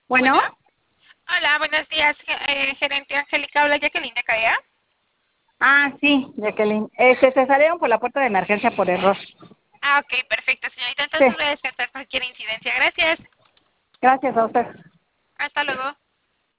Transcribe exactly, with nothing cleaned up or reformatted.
Bueno, Bueno, hola, buenos días, ge- eh, gerente Angélica, habla Jacqueline de Calla. ah, sí, Jacqueline. Este, te salieron por la puerta de emergencia por error. Ah, ok, perfecto, señorita. Sí, Entonces voy a descartar cualquier incidencia. Gracias. gracias a usted. Hasta luego.